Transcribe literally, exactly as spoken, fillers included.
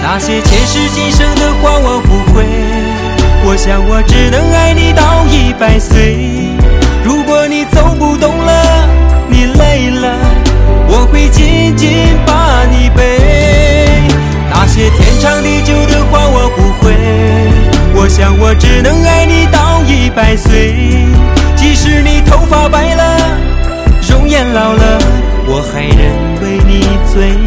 那些前世今生的话我不会，我想我只能爱你到一百岁。如果你走不动了，你累了，我会紧紧把你背。那些天长地久的话我不会，我想我只能爱你到一百岁。即使你头发白了，容颜老了，我还认为你最